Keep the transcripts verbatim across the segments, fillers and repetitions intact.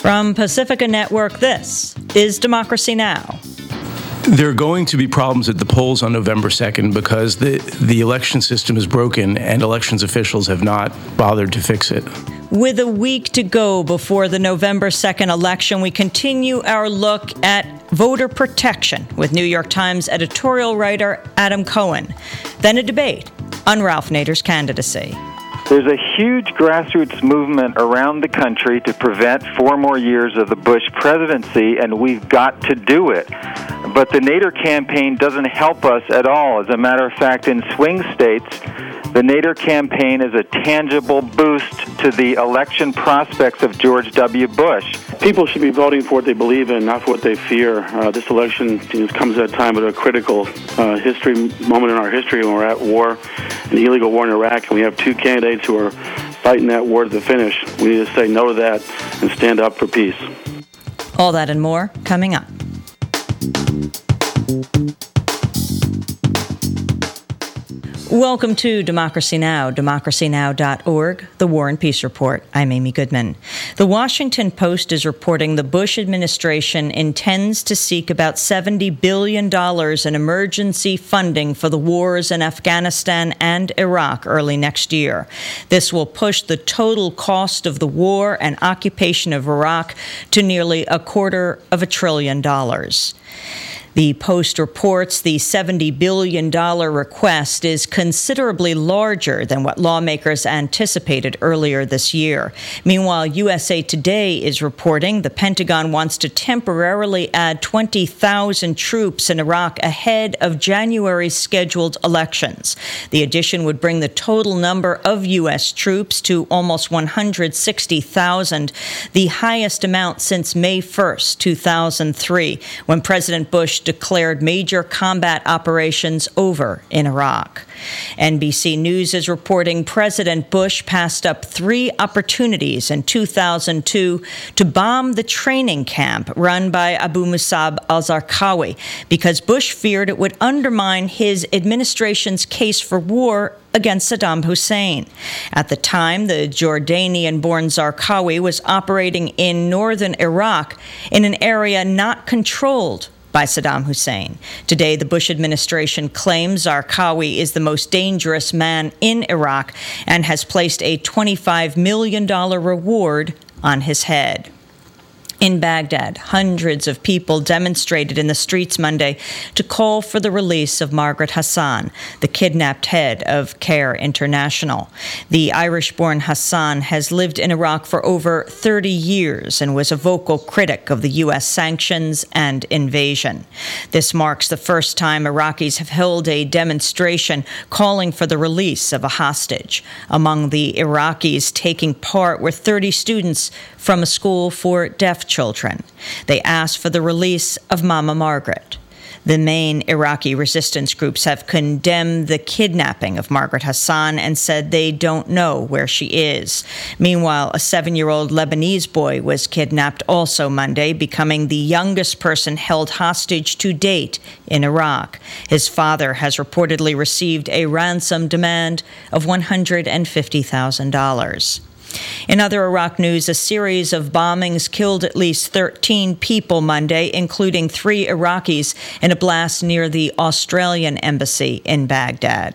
From Pacifica Network, this is Democracy Now! There are going to be problems at the polls on November second because the, the election system is broken and elections officials have not bothered to fix it. With a week to go before the November second election, we continue our look at voter protection with New York Times editorial writer Adam Cohen. Then a debate on Ralph Nader's candidacy. There's a huge grassroots movement around the country to prevent four more years of the Bush presidency, and we've got to do it. But the Nader campaign doesn't help us at all. As a matter of fact, in swing states, the Nader campaign is a tangible boost to the election prospects of George W. Bush. People should be voting for what they believe in, not for what they fear. Uh, this election you know, comes at a time of a critical uh, history moment in our history when we're at war, an illegal war in Iraq, and we have two candidates who are fighting that war to the finish. We need to say no to that and stand up for peace. All that and more coming up. Welcome to Democracy Now!, democracy now dot org, the War and Peace Report. I'm Amy Goodman. The Washington Post is reporting the Bush administration intends to seek about seventy billion dollars in emergency funding for the wars in Afghanistan and Iraq early next year. This will push the total cost of the war and occupation of Iraq to nearly a quarter of a trillion dollars. The Post reports the seventy billion dollars request is considerably larger than what lawmakers anticipated earlier this year. Meanwhile, U S A Today is reporting the Pentagon wants to temporarily add twenty thousand troops in Iraq ahead of January's scheduled elections. The addition would bring the total number of U S troops to almost one hundred sixty thousand, the highest amount since May first, two thousand three, when President Bush declared major combat operations over in Iraq. N B C News is reporting President Bush passed up three opportunities in two thousand two to bomb the training camp run by Abu Musab al-Zarqawi because Bush feared it would undermine his administration's case for war against Saddam Hussein. At the time, the Jordanian-born Zarqawi was operating in northern Iraq in an area not controlled by Saddam Hussein. Today, the Bush administration claims Zarqawi is the most dangerous man in Iraq and has placed a twenty-five million dollars reward on his head. In Baghdad, hundreds of people demonstrated in the streets Monday to call for the release of Margaret Hassan, the kidnapped head of CARE International. The Irish-born Hassan has lived in Iraq for over thirty years and was a vocal critic of the U S sanctions and invasion. This marks the first time Iraqis have held a demonstration calling for the release of a hostage. Among the Iraqis taking part were thirty students from a school for deaf children. They asked for the release of Mama Margaret. The main Iraqi resistance groups have condemned the kidnapping of Margaret Hassan and said they don't know where she is. Meanwhile, a seven-year-old Lebanese boy was kidnapped also Monday, becoming the youngest person held hostage to date in Iraq. His father has reportedly received a ransom demand of one hundred fifty thousand dollars. In other Iraq news, a series of bombings killed at least thirteen people Monday, including three Iraqis, in a blast near the Australian embassy in Baghdad.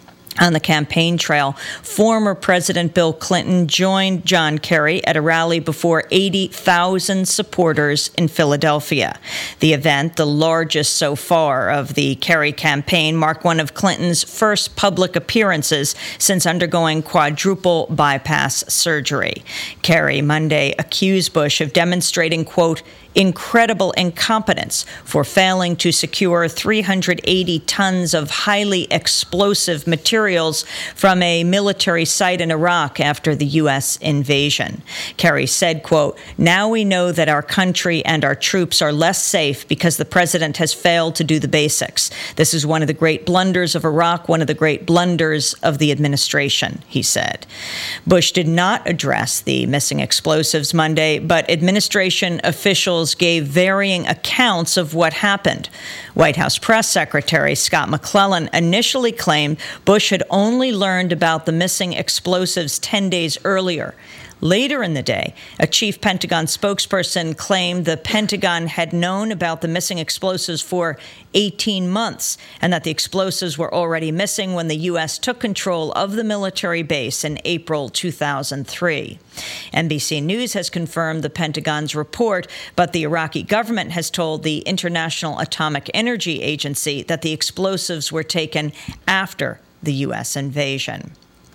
On the campaign trail, former President Bill Clinton joined John Kerry at a rally before eighty thousand supporters in Philadelphia. The event, the largest so far of the Kerry campaign, marked one of Clinton's first public appearances since undergoing quadruple bypass surgery. Kerry Monday accused Bush of demonstrating, quote, incredible incompetence for failing to secure three hundred eighty tons of highly explosive materials from a military site in Iraq after the U S invasion. Kerry said, quote, now we know that our country and our troops are less safe because the president has failed to do the basics. This is one of the great blunders of Iraq, one of the great blunders of the administration, he said. Bush did not address the missing explosives Monday, but administration officials gave varying accounts of what happened. White House Press Secretary Scott McClellan initially claimed Bush had only learned about the missing explosives ten days earlier. Later in the day, a chief Pentagon spokesperson claimed the Pentagon had known about the missing explosives for eighteen months and that the explosives were already missing when the U S took control of the military base in April two thousand three. N B C News has confirmed the Pentagon's report, but the Iraqi government has told the International Atomic Energy Agency that the explosives were taken after the U S invasion.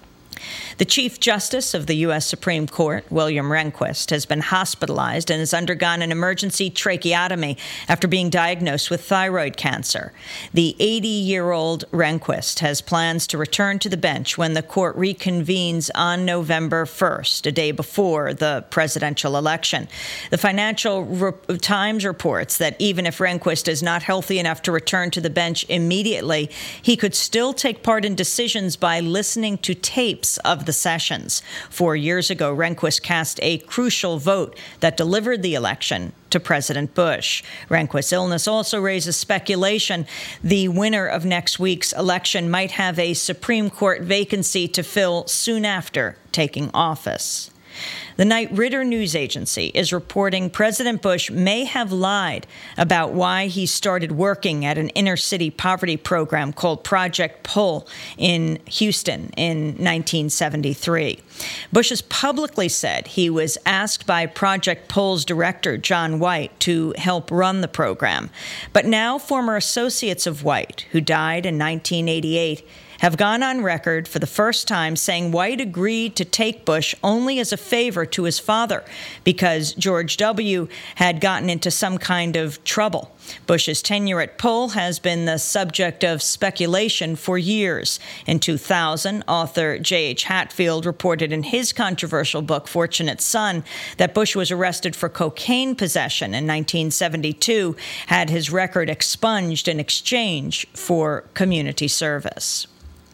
The Chief Justice of the U S Supreme Court, William Rehnquist, has been hospitalized and has undergone an emergency tracheotomy after being diagnosed with thyroid cancer. The eighty-year-old Rehnquist has plans to return to the bench when the court reconvenes on November first, a day before the presidential election. The Financial Re- Times reports that even if Rehnquist is not healthy enough to return to the bench immediately, he could still take part in decisions by listening to tapes of the sessions. Four years ago, Rehnquist cast a crucial vote that delivered the election to President Bush. Rehnquist's illness also raises speculation the winner of next week's election might have a Supreme Court vacancy to fill soon after taking office. The Knight Ridder news agency is reporting President Bush may have lied about why he started working at an inner-city poverty program called Project Pull in Houston in nineteen seventy-three. Bush has publicly said he was asked by Project Pull's director, John White, to help run the program. But now former associates of White, who died in nineteen eighty-eight, have gone on record for the first time saying White agreed to take Bush only as a favor to his father because George W. had gotten into some kind of trouble. Bush's tenure at Pull has been the subject of speculation for years. In two thousand, author J H Hatfield reported in his controversial book, Fortunate Son, that Bush was arrested for cocaine possession in nineteen seventy-two, had his record expunged in exchange for community service.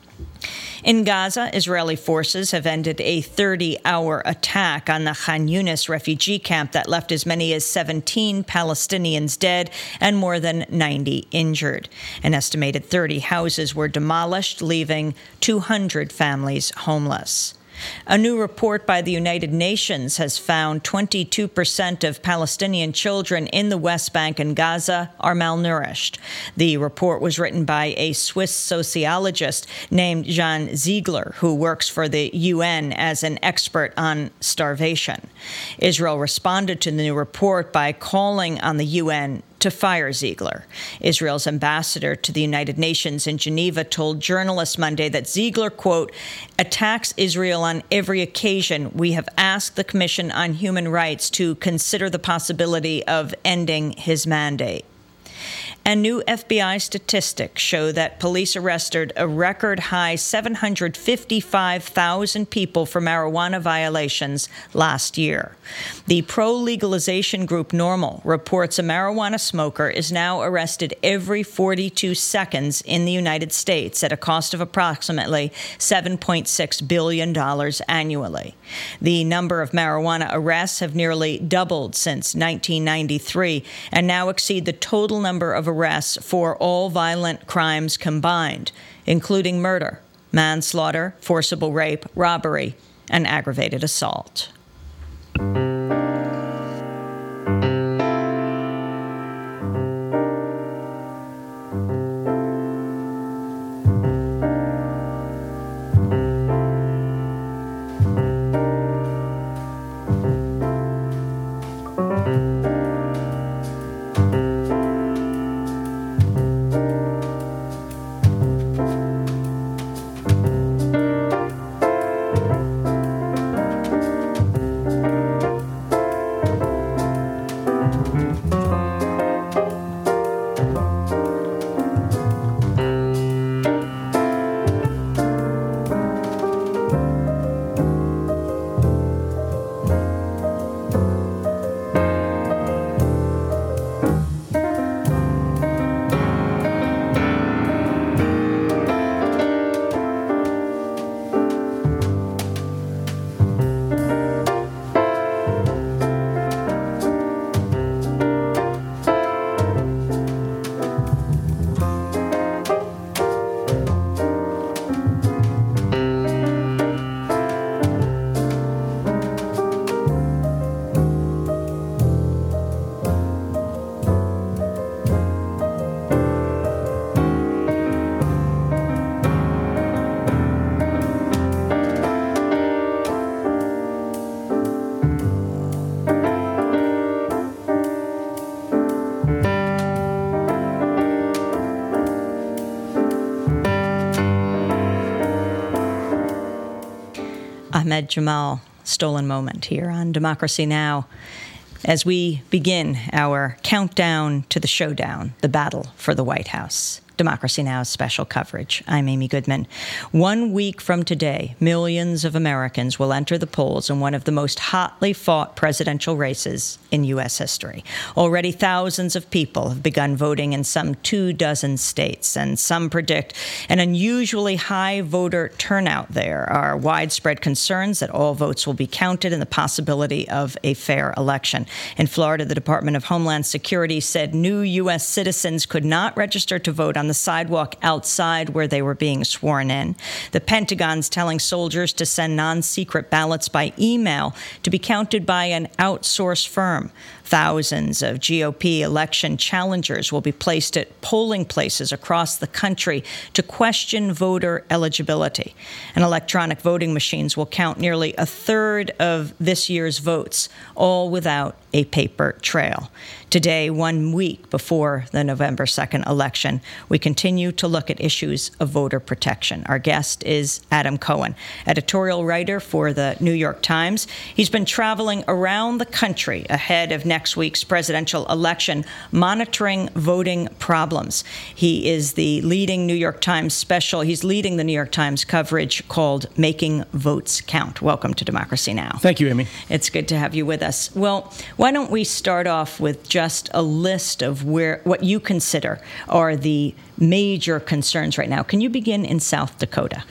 In Gaza, Israeli forces have ended a thirty-hour attack on the Khan Yunis refugee camp that left as many as seventeen Palestinians dead and more than ninety injured. An estimated thirty houses were demolished, leaving two hundred families homeless. A new report by the United Nations has found twenty-two percent of Palestinian children in the West Bank and Gaza are malnourished. The report was written by a Swiss sociologist named Jan Ziegler, who works for the U N as an expert on starvation. Israel responded to the new report by calling on the U N to fire Ziegler. Israel's ambassador to the United Nations in Geneva told journalists Monday that Ziegler, quote, attacks Israel on every occasion. We have asked the Commission on Human Rights to consider the possibility of ending his mandate. And new F B I statistics show that police arrested a record-high seven hundred fifty-five thousand people for marijuana violations last year. The pro-legalization group NORML reports a marijuana smoker is now arrested every forty-two seconds in the United States at a cost of approximately seven point six billion dollars annually. The number of marijuana arrests have nearly doubled since nineteen ninety-three and now exceed the total number of arrests for all violent crimes combined, including murder, manslaughter, forcible rape, robbery, and aggravated assault. Ahmed Jamal, Stolen Moment, here on Democracy Now!, as we begin our countdown to the showdown, the battle for the White House. Democracy Now!'s special coverage. I'm Amy Goodman. One week from today, millions of Americans will enter the polls in one of the most hotly fought presidential races in U S history. Already thousands of people have begun voting in some two dozen states, and some predict an unusually high voter turnout. There are widespread concerns that all votes will be counted and the possibility of a fair election. In Florida, the Department of Homeland Security said new U S citizens could not register to vote on the sidewalk outside where they were being sworn in. The Pentagon's telling soldiers to send non-secret ballots by email to be counted by an outsourced firm. Thousands of G O P election challengers will be placed at polling places across the country to question voter eligibility. And electronic voting machines will count nearly a third of this year's votes, all without a paper trail. Today, one week before the November second election, we continue to look at issues of voter protection. Our guest is Adam Cohen, editorial writer for the New York Times. He's been traveling around the country ahead of next week's presidential election, monitoring voting problems. He is the leading New York Times special. He's leading the New York Times coverage called Making Votes Count. Welcome to Democracy Now! Thank you, Amy. It's good to have you with us. Well, why don't we start off with just a list of where what you consider are the major concerns right now. Can you begin in South Dakota?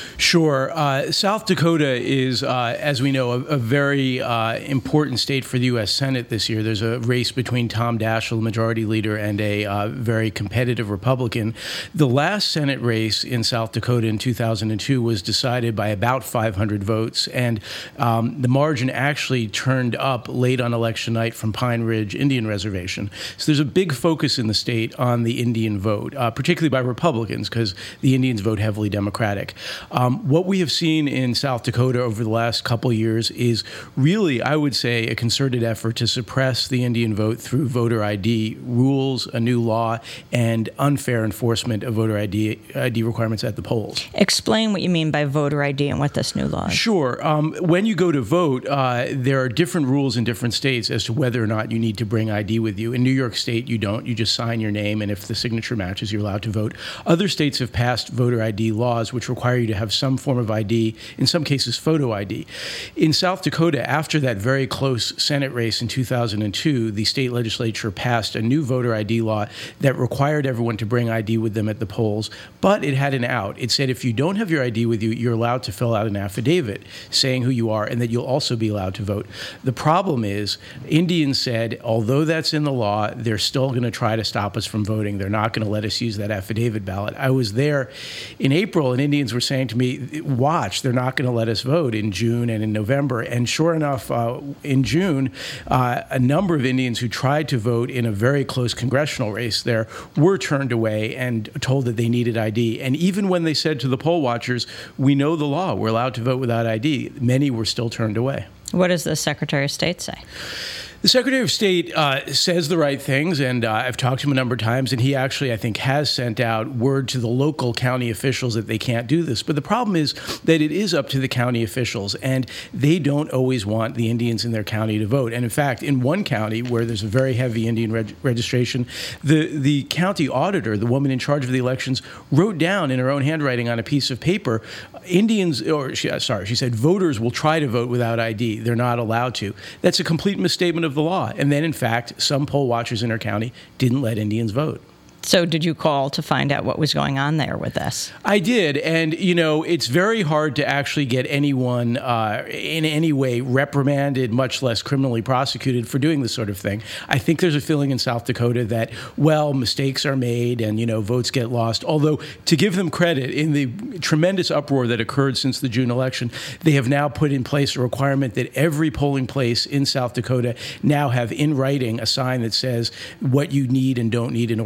Sure. Uh, South Dakota is, uh, as we know, a, a very uh, important state for the U S Senate this year. There's a race between Tom Daschle, the majority leader, and a uh, very competitive Republican. The last Senate race in South Dakota in two thousand two was decided by about five hundred votes, and um, the margin actually turned up late on election night from Pine Ridge Indian Reservation. So there's a big focus in the state on the Indian vote, uh, particularly by Republicans, because the Indians vote heavily Democratic. Um, Um, what we have seen in South Dakota over the last couple of years is really, I would say, a concerted effort to suppress the Indian vote through voter I D rules, a new law, and unfair enforcement of voter I D, I D requirements at the polls. Explain what you mean by voter I D and what this new law is. Sure. Um, when you go to vote, uh, there are different rules in different states as to whether or not you need to bring I D with you. In New York State, you don't. You just sign your name, and if the signature matches, you're allowed to vote. Other states have passed voter I D laws which require you to have some form of I D, in some cases photo I D. In South Dakota, after that very close Senate race in two thousand two, the state legislature passed a new voter I D law that required everyone to bring I D with them at the polls, but it had an out. It said if you don't have your I D with you, you're allowed to fill out an affidavit saying who you are and that you'll also be allowed to vote. The problem is, Indians said, although that's in the law, they're still going to try to stop us from voting. They're not going to let us use that affidavit ballot. I was there in April, and Indians were saying to me, watch, they're not going to let us vote in June and in November. And sure enough, uh, in June, uh, a number of Indians who tried to vote in a very close congressional race there were turned away and told that they needed I D. And even when they said to the poll watchers, we know the law, we're allowed to vote without I D, many were still turned away. What does the Secretary of State say? The Secretary of State uh, says the right things, and uh, I've talked to him a number of times, and he actually, I think, has sent out word to the local county officials that they can't do this. But the problem is that it is up to the county officials, and they don't always want the Indians in their county to vote. And in fact, in one county where there's a very heavy Indian reg- registration, the, the county auditor, the woman in charge of the elections, wrote down in her own handwriting on a piece of paper, Indians, or she, sorry, she said, voters will try to vote without I D. They're not allowed to. That's a complete misstatement of the law. And then, in fact, some poll watchers in our county didn't let Indians vote. So did you call to find out what was going on there with this? I did. And, you know, it's very hard to actually get anyone uh, in any way reprimanded, much less criminally prosecuted for doing this sort of thing. I think there's a feeling in South Dakota that, well, mistakes are made and, you know, votes get lost. Although, to give them credit, in the tremendous uproar that occurred since the June election, they have now put in place a requirement that every polling place in South Dakota now have in writing a sign that says what you need and don't need in order to vote.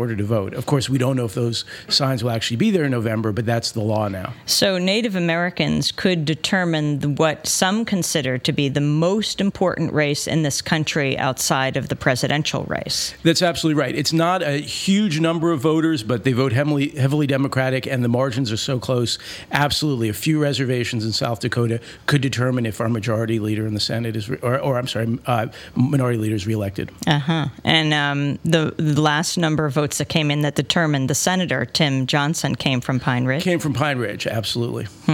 vote. Of course, we don't know if those signs will actually be there in November, but that's the law now. So Native Americans could determine the, what some consider to be the most important race in this country outside of the presidential race. That's absolutely right. It's not a huge number of voters, but they vote heavily, heavily Democratic, and the margins are so close. Absolutely. A few reservations in South Dakota could determine if our majority leader in the Senate is, re- or, or I'm sorry, uh, minority leader is reelected. Uh-huh. And um, the, the last number of votes that came in that determined the senator, Tim Johnson, came from Pine Ridge? Came from Pine Ridge, absolutely. Hmm.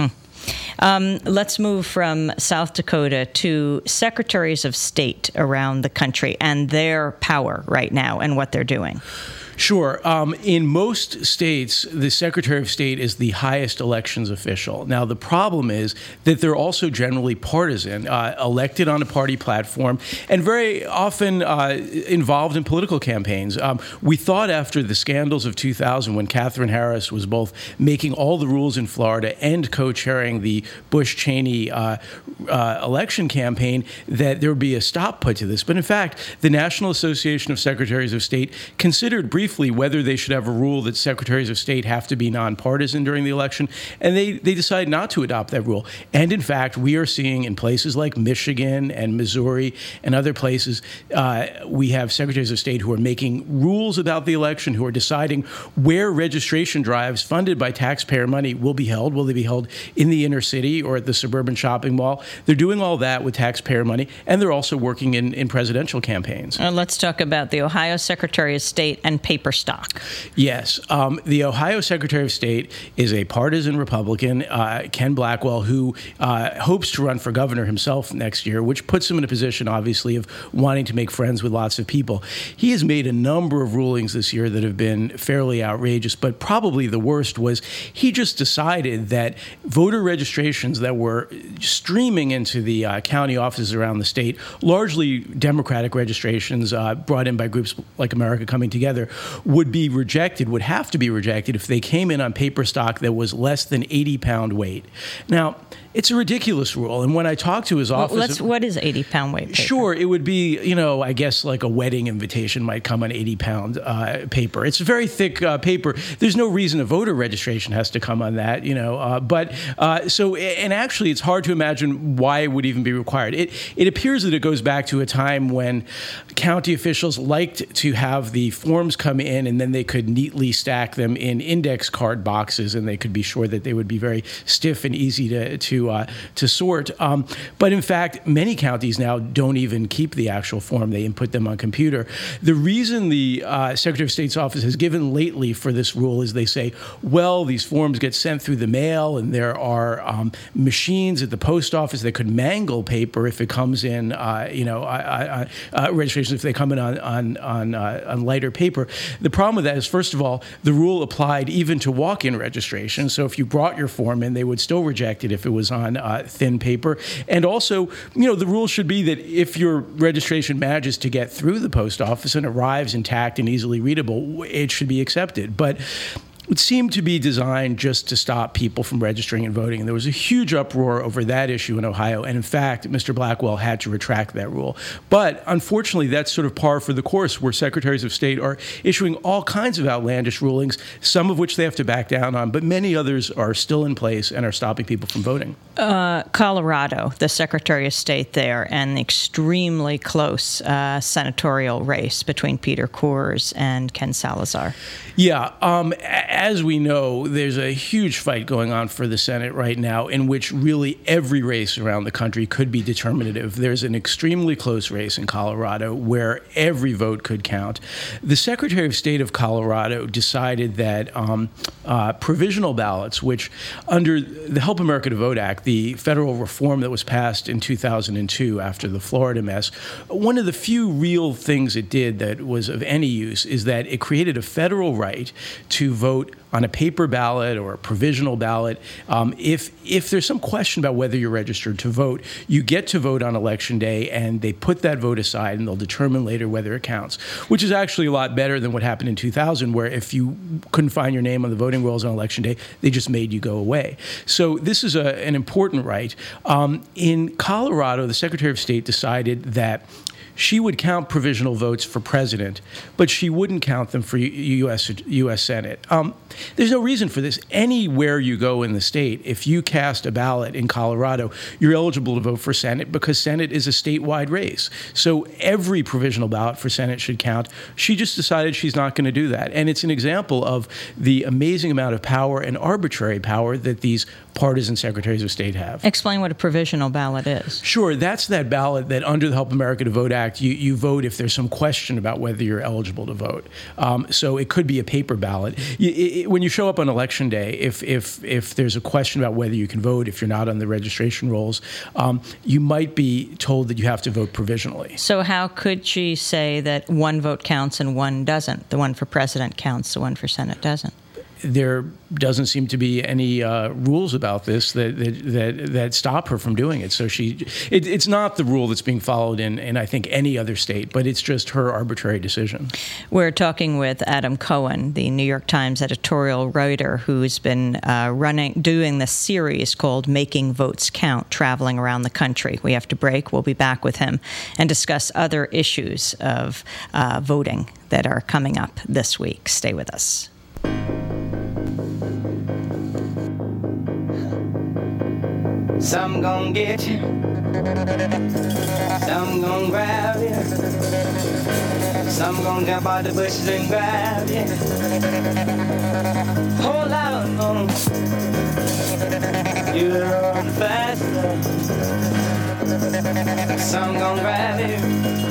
Um, let's move from South Dakota to secretaries of state around the country and their power right now and what they're doing. Sure. Um, in most states, the Secretary of State is the highest elections official. Now, the problem is that they're also generally partisan, uh, elected on a party platform, and very often uh, involved in political campaigns. Um, we thought after the scandals of two thousand, when Katherine Harris was both making all the rules in Florida and co-chairing the Bush-Cheney uh, uh, election campaign, that there would be a stop put to this. But in fact, the National Association of Secretaries of State considered briefly whether they should have a rule that secretaries of state have to be nonpartisan during the election, and they, they decided not to adopt that rule. And in fact, we are seeing in places like Michigan and Missouri and other places, uh, we have secretaries of state who are making rules about the election, who are deciding where registration drives funded by taxpayer money will be held. Will they be held in the inner city or at the suburban shopping mall? They're doing all that with taxpayer money, and they're also working in, in presidential campaigns. Uh, let's talk about the Ohio Secretary of State and paper stock. Yes. Um, the Ohio Secretary of State is a partisan Republican, uh, Ken Blackwell, who uh, hopes to run for governor himself next year, which puts him in a position, obviously, of wanting to make friends with lots of people. He has made a number of rulings this year that have been fairly outrageous, but probably the worst was he just decided that voter registrations that were streaming into the uh, county offices around the state, largely Democratic registrations uh, brought in by groups like America Coming Together, would be rejected, would have to be rejected if they came in on paper stock that was less than eighty pound weight. Now, it's a ridiculous rule. And when I talked to his office... Well, let's, what is eighty pound weight paper? Sure, it would be, you know, I guess like a wedding invitation might come on eighty pound uh, paper. It's very thick uh, paper. There's no reason a voter registration has to come on that, you know. Uh, but uh, so, and actually it's hard to imagine why it would even be required. It, it appears that it goes back to a time when county officials liked to have the forms come in and then they could neatly stack them in index card boxes and they could be sure that they would be very stiff and easy to, to Uh, to sort. Um, but in fact, many counties now don't even keep the actual form. They input them on computer. The reason the uh, Secretary of State's office has given lately for this rule is they say, well, these forms get sent through the mail and there are um, machines at the post office that could mangle paper if it comes in, uh, you know, uh, uh, uh, registrations if they come in on, on, on, uh, on lighter paper. The problem with that is, first of all, the rule applied even to walk-in registration. So if you brought your form in, they would still reject it if it was on on uh, thin paper. And also, you know, the rule should be that if your registration manages to get through the post office and arrives intact and easily readable, it should be accepted. But it seemed to be designed just to stop people from registering and voting. And there was a huge uproar over that issue in Ohio. And in fact, Mister Blackwell had to retract that rule. But unfortunately, that's sort of par for the course, where secretaries of state are issuing all kinds of outlandish rulings, some of which they have to back down on, but many others are still in place and are stopping people from voting. Uh, Colorado, the Secretary of State there, an extremely close uh, senatorial race between Peter Coors and Ken Salazar. Yeah. Um, as we know, there's a huge fight going on for the Senate right now in which really every race around the country could be determinative. There's an extremely close race in Colorado where every vote could count. The Secretary of State of Colorado decided that um, uh, provisional ballots, which under the Help America to Vote Act, the federal reform that was passed in two thousand two after the Florida mess, one of the few real things it did that was of any use is that it created a federal right to vote on a paper ballot or a provisional ballot, um, if if there's some question about whether you're registered to vote, you get to vote on election day, and they put that vote aside, and they'll determine later whether it counts, which is actually a lot better than what happened in two thousand, where if you couldn't find your name on the voting rolls on election day, they just made you go away. So this is a, an important right. Um, in Colorado, the Secretary of State decided that she would count provisional votes for president, but she wouldn't count them for U S U S Senate. Um, there's no reason for this. Anywhere you go in the state, if you cast a ballot in Colorado, you're eligible to vote for Senate because Senate is a statewide race. So every provisional ballot for Senate should count. She just decided she's not going to do that. And it's an example of the amazing amount of power and arbitrary power that these partisan secretaries of state have. Explain what a provisional ballot is. Sure. That's that ballot that under the Help America to Vote Act, You, you vote if there's some question about whether you're eligible to vote. Um, so it could be a paper ballot. You, it, when you show up on election day, if if if there's a question about whether you can vote, if you're not on the registration rolls, um, you might be told that you have to vote provisionally. So how could she say that one vote counts and one doesn't? The one for president counts, the one for Senate doesn't? There doesn't seem to be any uh, rules about this that, that that that stop her from doing it. So she, it, it's not the rule that's being followed in, in I think any other state, but it's just her arbitrary decision. We're talking with Adam Cohen, the New York Times editorial writer, who's been uh, running, doing this series called "Making Votes Count," traveling around the country. We have to break. We'll be back with him and discuss other issues of uh, voting that are coming up this week. Stay with us. Some gon' get you, some gon' grab you, some gon' jump out the bushes and grab you. Hold on, on. You run faster. Some gon' grab you,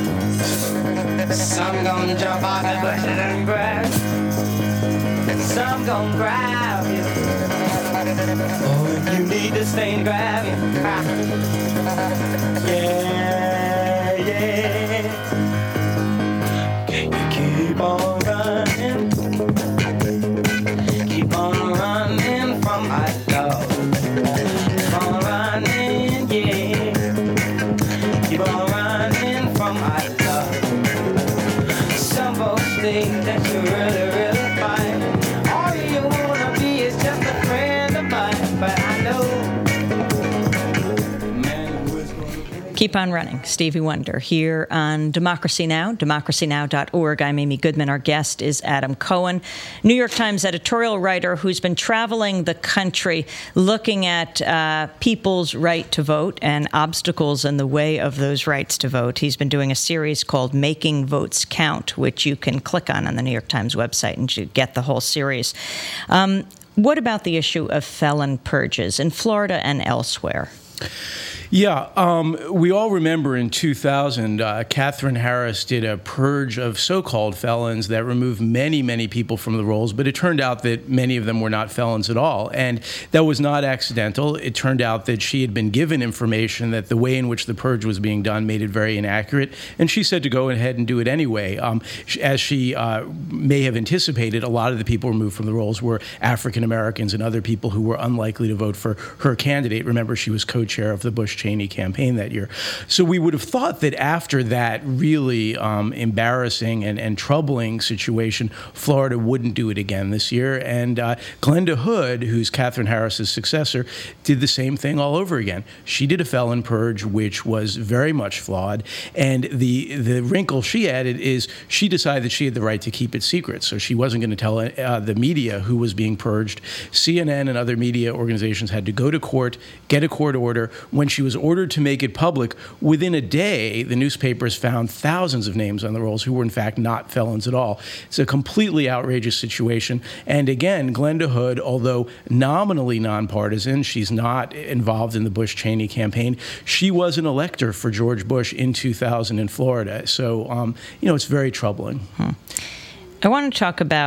some gon' jump out the bushes and grab you. Some gon' grab you. Oh, if you need to stay and grab it. Yeah, yeah. Can you keep on running? Keep on running from my love. Keep on running, yeah. Keep on running from my love. Some folks think that you're really, really fine. All you wanna be is just a friend of mine, but I know. Keep on running. Stevie Wonder here on Democracy Now!, democracy now dot org. I'm Amy Goodman. Our guest is Adam Cohen, New York Times editorial writer who's been traveling the country looking at uh, people's right to vote and obstacles in the way of those rights to vote. He's been doing a series called Making Votes Count, which you can click on on the New York Times website and you get the whole series. Um, what about the issue of felon purges in Florida and elsewhere? Yeah, um, we all remember in two thousand, uh, Katherine Harris did a purge of so-called felons that removed many, many people from the rolls, but it turned out that many of them were not felons at all. And that was not accidental. It turned out that she had been given information that the way in which the purge was being done made it very inaccurate, and she said to go ahead and do it anyway. Um, as she uh, may have anticipated, a lot of the people removed from the rolls were African Americans and other people who were unlikely to vote for her candidate. Remember, she was co-chair of the Bush Cheney campaign that year. So we would have thought that after that really um, embarrassing and, and troubling situation, Florida wouldn't do it again this year. And uh, Glenda Hood, who's Katherine Harris's successor, did the same thing all over again. She did a felon purge, which was very much flawed. And the the wrinkle she added is she decided that she had the right to keep it secret. So she wasn't going to tell uh, the media who was being purged. C N N and other media organizations had to go to court, get a court order. When she was ordered to make it public, within a day, the newspapers found thousands of names on the rolls who were in fact not felons at all. It's a completely outrageous situation. And again, Glenda Hood, although nominally nonpartisan, she's not involved in the Bush-Cheney campaign. She was an elector for George Bush in two thousand in Florida. So, um, you know, it's very troubling. Hmm. I want to talk about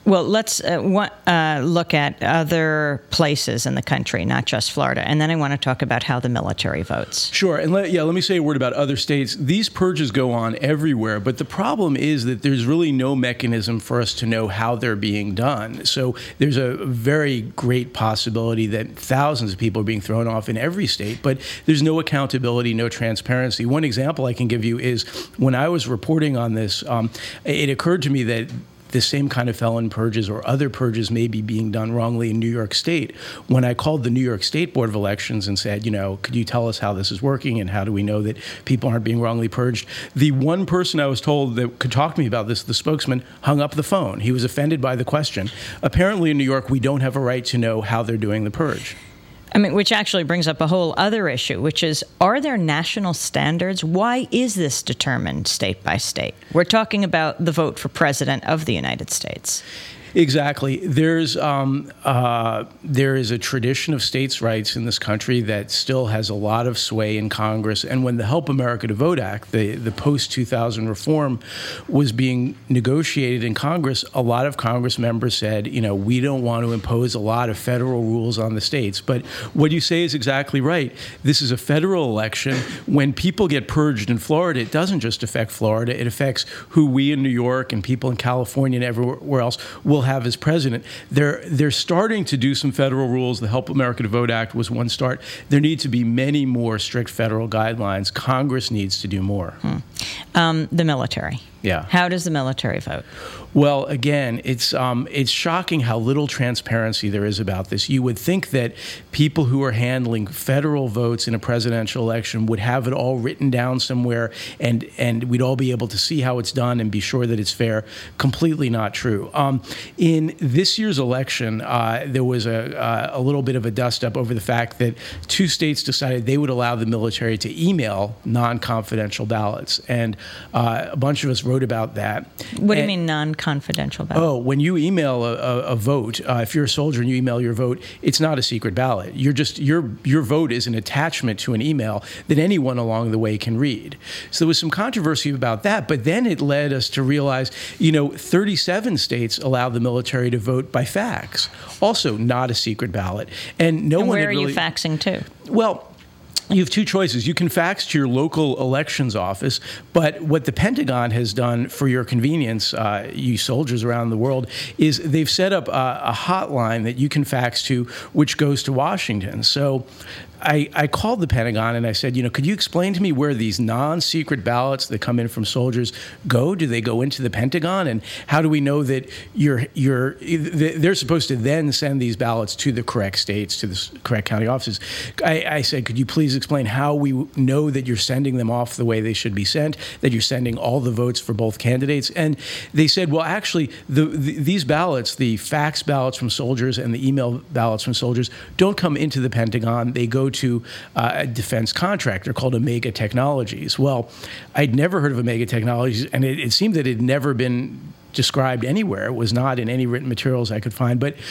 Well, let's uh, wa- uh, look at other places in the country, not just Florida. And then I want to talk about how the military votes. Sure. And let, yeah, let me say a word about other states. These purges go on everywhere, but the problem is that there's really no mechanism for us to know how they're being done. So there's a very great possibility that thousands of people are being thrown off in every state, but there's no accountability, no transparency. One example I can give you is when I was reporting on this, um, it occurred to me that the same kind of felon purges or other purges may be being done wrongly in New York State. When I called the New York State Board of Elections and said, you know, could you tell us how this is working and how do we know that people aren't being wrongly purged? The one person I was told that could talk to me about this, the spokesman, hung up the phone. He was offended by the question. Apparently in New York, we don't have a right to know how they're doing the purge. I mean, which actually brings up a whole other issue, which is, are there national standards? Why is this determined state by state? We're talking about the vote for president of the United States. Exactly. There's um, uh, there is a tradition of states' rights in this country that still has a lot of sway in Congress. And when the Help America to Vote Act, the, the post two thousand reform, was being negotiated in Congress, a lot of Congress members said, you know, we don't want to impose a lot of federal rules on the states. But what you say is exactly right. This is a federal election. When people get purged in Florida, it doesn't just affect Florida. It affects who we in New York and people in California and everywhere else will have as president. They're they're starting to do some federal rules. The Help America to Vote Act was one start. There need to be many more strict federal guidelines. Congress needs to do more. Hmm. Um, the military. Yeah. How does the military vote? Well, again, it's um, it's shocking how little transparency there is about this. You would think that people who are handling federal votes in a presidential election would have it all written down somewhere, and and we'd all be able to see how it's done and be sure that it's fair. Completely not true. Um, in this year's election, uh, there was a uh, a little bit of a dust-up over the fact that two states decided they would allow the military to email non-confidential ballots, and uh, a bunch of us wrote about that. What do you And- mean non-confidential ballot? Oh, when you email a, a, a vote, uh, if you're a soldier and you email your vote, it's not a secret ballot. You're just your your vote is an attachment to an email that anyone along the way can read. So there was some controversy about that, but then it led us to realize, you know, thirty-seven states allow the military to vote by fax, also not a secret ballot, and no and one. where had are really, you faxing to? Well, you have two choices. You can fax to your local elections office, but what the Pentagon has done for your convenience, uh, you soldiers around the world, is they've set up a, a hotline that you can fax to, which goes to Washington. So I, I called the Pentagon and I said, you know, could you explain to me where these non-secret ballots that come in from soldiers go? Do they go into the Pentagon? And how do we know that you're you're they're supposed to then send these ballots to the correct states, to the correct county offices? I, I said, could you please explain how we know that you're sending them off the way they should be sent, that you're sending all the votes for both candidates? And they said, well, actually, the, the, these ballots, the fax ballots from soldiers and the email ballots from soldiers, don't come into the Pentagon. They go to uh, a defense contractor called Omega Technologies. Well, I'd never heard of Omega Technologies, and it, it seemed that it had never been described anywhere. It was not in any written materials I could find. But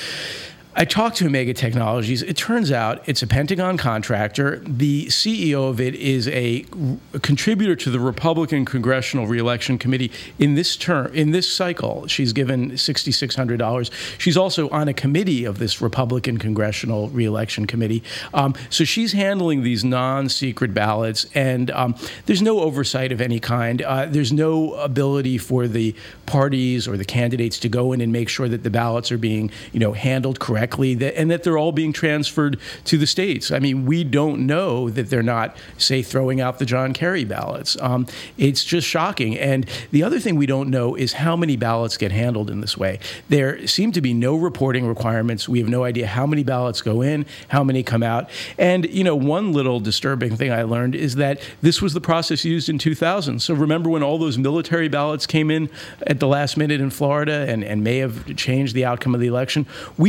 I talked to Omega Technologies. It turns out it's a Pentagon contractor. The C E O of it is a, a contributor to the Republican Congressional Reelection Committee. In this term, in this cycle, she's given six thousand six hundred dollars. She's also on a committee of this Republican Congressional Reelection Committee. Um, so she's handling these non-secret ballots, and um, there's no oversight of any kind. Uh, there's no ability for the parties or the candidates to go in and make sure that the ballots are being, you know, handled correctly. That, and that they're all being transferred to the states. I mean, we don't know that they're not, say, throwing out the John Kerry ballots. Um, it's just shocking. And the other thing we don't know is how many ballots get handled in this way. There seem to be no reporting requirements. We have no idea how many ballots go in, how many come out. And, you know, one little disturbing thing I learned is that this was the process used in two thousand. So remember when all those military ballots came in at the last minute in Florida and, and may have changed the outcome of the election? We don't know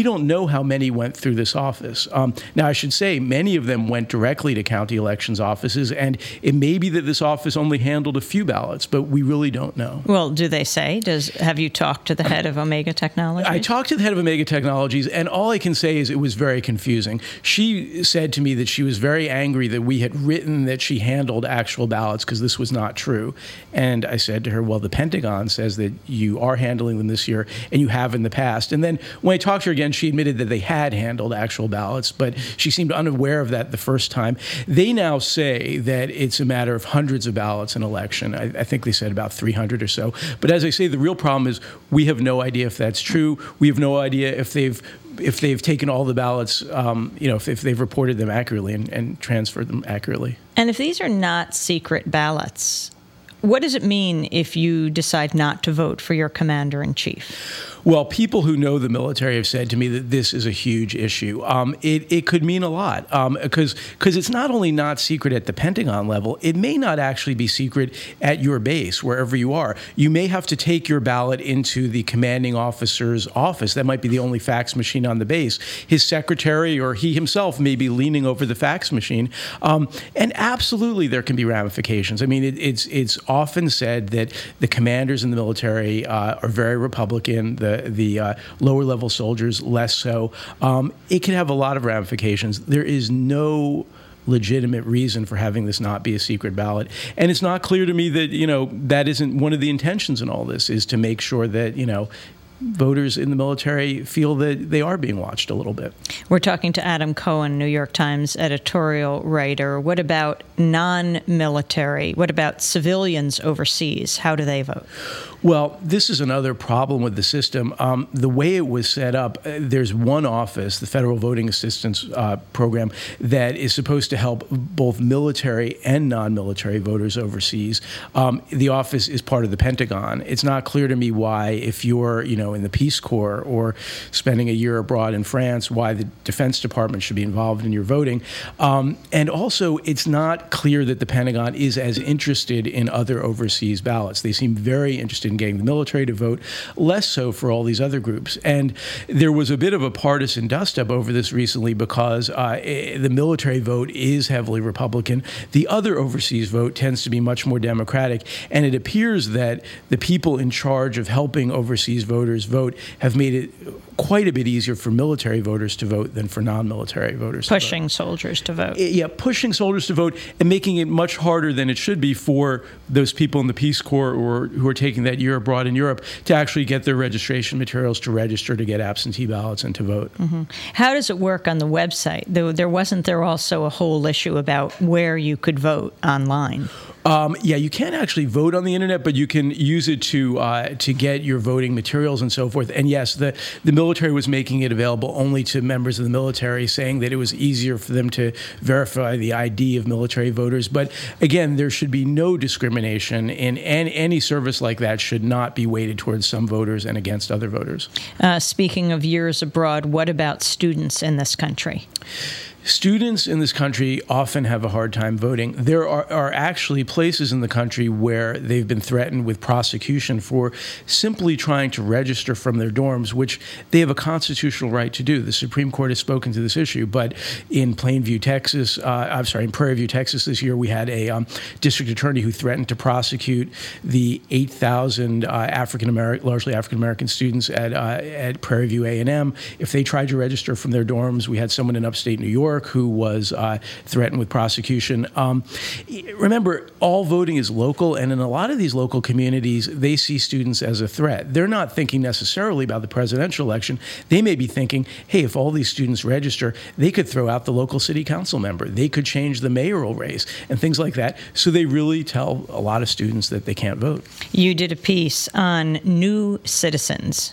how many went through this office. Um, now, I should say many of them went directly to county elections offices, and it may be that this office only handled a few ballots, but we really don't know. Well, do they say? Does have you talked to the head of Omega Technologies? I talked to the head of Omega Technologies, and all I can say is it was very confusing. She said to me that she was very angry that we had written that she handled actual ballots because this was not true. And I said to her, well, the Pentagon says that you are handling them this year, and you have in the past. And then when I talked to her again, she admitted that they had handled actual ballots, but she seemed unaware of that the first time. They now say that it's a matter of hundreds of ballots an election. I, I think they said about three hundred or so. But as I say, the real problem is we have no idea if that's true. We have no idea if they've if they've taken all the ballots, um, you know, if, if they've reported them accurately and, and transferred them accurately. And if these are not secret ballots, what does it mean if you decide not to vote for your commander-in-chief? Well, people who know the military have said to me that this is a huge issue. Um, it, it could mean a lot because um, because it's not only not secret at the Pentagon level, it may not actually be secret at your base, wherever you are. You may have to take your ballot into the commanding officer's office. That might be the only fax machine on the base. His secretary or he himself may be leaning over the fax machine. Um, and absolutely there can be ramifications. I mean, it, it's, it's often said that the commanders in the military uh, are very Republican. The The, the uh, lower level soldiers less so. Um, it can have a lot of ramifications. There is no legitimate reason for having this not be a secret ballot. And it's not clear to me that, you know, that isn't one of the intentions in all this, is to make sure that, you know, voters in the military feel that they are being watched a little bit. We're talking to Adam Cohen, New York Times editorial writer. What about non-military? What about civilians overseas? How do they vote? Well, this is another problem with the system. Um, the way it was set up, uh, there's one office, the Federal Voting Assistance uh, Program, that is supposed to help both military and non-military voters overseas. Um, the office is part of the Pentagon. It's not clear to me why, if you're, you know, in the Peace Corps or spending a year abroad in France, why the Defense Department should be involved in your voting. Um, and also, it's not clear that the Pentagon is as interested in other overseas ballots. They seem very interested in getting the military to vote, less so for all these other groups. And there was a bit of a partisan dust-up over this recently because uh, the military vote is heavily Republican. The other overseas vote tends to be much more Democratic. And it appears that the people in charge of helping overseas voters vote have made it quite a bit easier for military voters to vote than for non-military voters pushing to vote. soldiers to vote. Yeah, pushing soldiers to vote and making it much harder than it should be for those people in the Peace Corps or who are taking that year abroad in Europe to actually get their registration materials to register to get absentee ballots and to vote. Mm-hmm. How does it work on the website? There, there wasn't there also a whole issue about where you could vote online? Um, yeah, you can't actually vote on the internet, but you can use it to uh, to get your voting materials and so forth. And yes, the, the military was making it available only to members of the military, saying that it was easier for them to verify the I D of military voters. But again, there should be no discrimination, and any, any service like that should not be weighted towards some voters and against other voters. Uh, speaking of years abroad, what about students in this country? Students in this country often have a hard time voting. There are, are actually places in the country where they've been threatened with prosecution for simply trying to register from their dorms, which they have a constitutional right to do. The Supreme Court has spoken to this issue, but in Plainview, Texas, uh, I'm sorry, in Prairie View, Texas this year, we had a um, district attorney who threatened to prosecute the eight thousand uh, African American, largely African American students at uh, at Prairie View A and M if they tried to register from their dorms. We had someone in upstate New York who was uh, threatened with prosecution. Um, remember, all voting is local, and in a lot of these local communities, they see students as a threat. They're not thinking necessarily about the presidential election. They may be thinking, hey, if all these students register, they could throw out the local city council member. They could change the mayoral race and things like that. So they really tell a lot of students that they can't vote. You did a piece on New Citizens.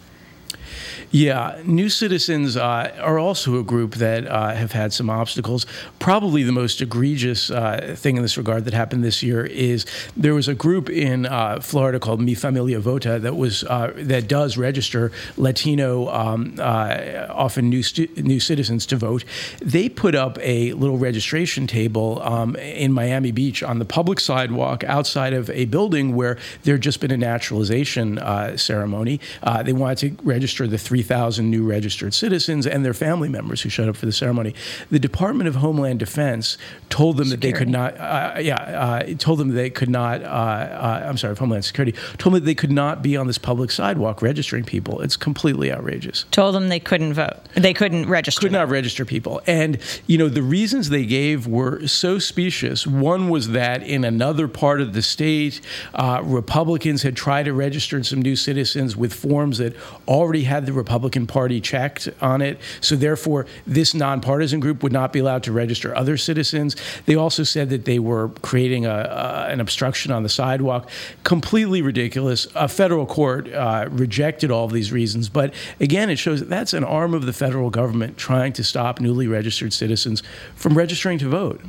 Yeah, New Citizens uh, are also a group that uh, have had some obstacles. Probably the most egregious uh, thing in this regard that happened this year is there was a group in uh, Florida called Mi Familia Vota that was uh, that does register Latino, um, uh, often new stu- new citizens to vote. They put up a little registration table um, in Miami Beach on the public sidewalk outside of a building where there had just been a naturalization uh, ceremony. Uh, they wanted to register the three three thousand new registered citizens and their family members who showed up for the ceremony. The Department of Homeland Defense told them Security. that they could not, uh, yeah, uh, told them they could not, uh, uh, I'm sorry, Homeland Security, told them that they could not be on this public sidewalk registering people. It's completely outrageous. Told them they couldn't vote. They couldn't register. Could not register people. And, you know, the reasons they gave were so specious. One was that in another part of the state, uh, Republicans had tried to register some new citizens with forms that already had the Republican Party checked on it. So therefore, this nonpartisan group would not be allowed to register other citizens. They also said that they were creating a, uh, an obstruction on the sidewalk. Completely ridiculous. A federal court uh, rejected all of these reasons. But again, it shows that that's an arm of the federal government trying to stop newly registered citizens from registering to vote.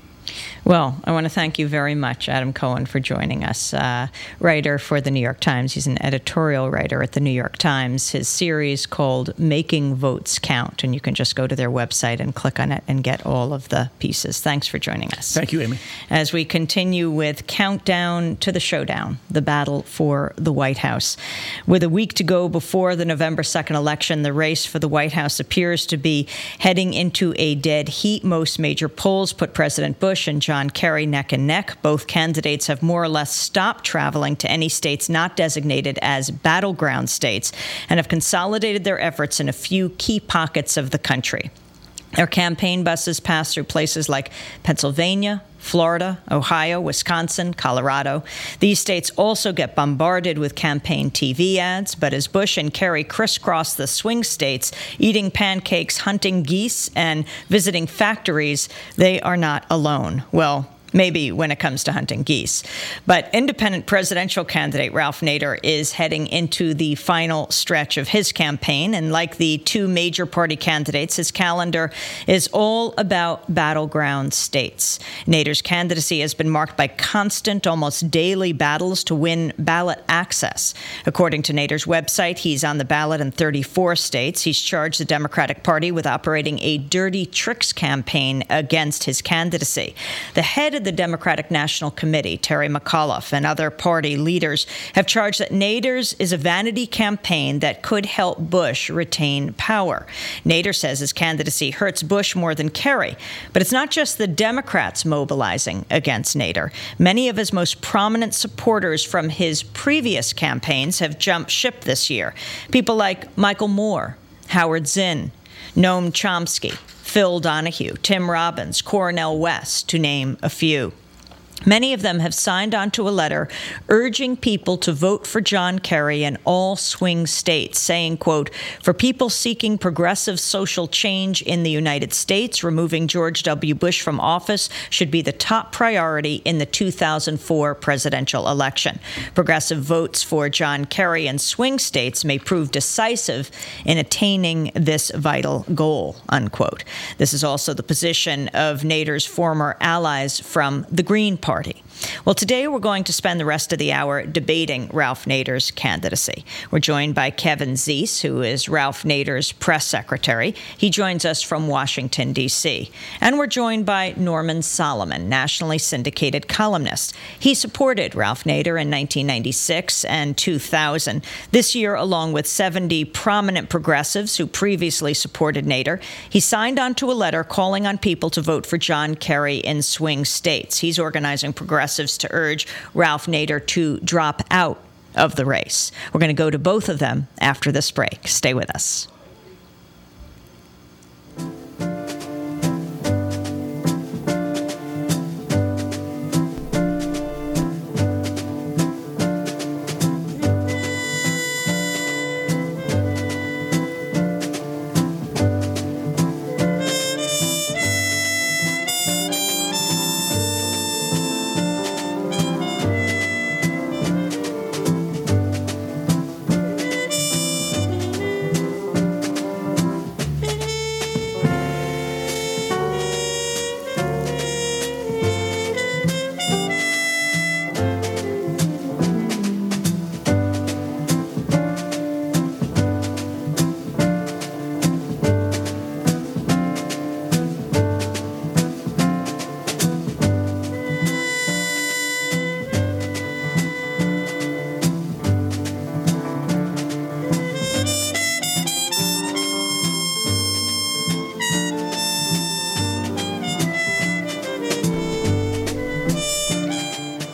Well, I want to thank you very much, Adam Cohen, for joining us. Uh, writer for the New York Times. He's an editorial writer at the New York Times. His series called Making Votes Count, and you can just go to their website and click on it and get all of the pieces. Thanks for joining us. Thank you, Amy. As we continue with Countdown to the Showdown, the battle for the White House. With a week to go before the November second election, the race for the White House appears to be heading into a dead heat. Most major polls put President Bush and John Kerry neck and neck. Both candidates have more or less stopped traveling to any states not designated as battleground states and have consolidated their efforts in a few key pockets of the country. Their campaign buses pass through places like Pennsylvania, Florida, Ohio, Wisconsin, Colorado. These states also get bombarded with campaign T V ads, but as Bush and Kerry crisscross the swing states, eating pancakes, hunting geese, and visiting factories, they are not alone. Well, maybe when it comes to hunting geese. But independent presidential candidate Ralph Nader is heading into the final stretch of his campaign. And like the two major party candidates, his calendar is all about battleground states. Nader's candidacy has been marked by constant, almost daily battles to win ballot access. According to Nader's website, he's on the ballot in thirty-four states. He's charged the Democratic Party with operating a dirty tricks campaign against his candidacy. The head of the Democratic National Committee, Terry McAuliffe, and other party leaders have charged that Nader's is a vanity campaign that could help Bush retain power. Nader says his candidacy hurts Bush more than Kerry. But it's not just the Democrats mobilizing against Nader. Many of his most prominent supporters from his previous campaigns have jumped ship this year. People like Michael Moore, Howard Zinn, Noam Chomsky, Phil Donahue, Tim Robbins, Cornel West, to name a few. Many of them have signed onto a letter urging people to vote for John Kerry in all swing states, saying, quote, for people seeking progressive social change in the United States, removing George W. Bush from office should be the top priority in the two thousand four presidential election. Progressive votes for John Kerry in swing states may prove decisive in attaining this vital goal, unquote. This is also the position of Nader's former allies from the Green Party. Party. Well, today we're going to spend the rest of the hour debating Ralph Nader's candidacy. We're joined by Kevin Zeese, who is Ralph Nader's press secretary. He joins us from Washington, D C. And we're joined by Norman Solomon, nationally syndicated columnist. He supported Ralph Nader in nineteen ninety-six and two thousand. This year, along with seventy prominent progressives who previously supported Nader, he signed onto a letter calling on people to vote for John Kerry in swing states. He's organizing progressives to urge Ralph Nader to drop out of the race. We're going to go to both of them after this break. Stay with us.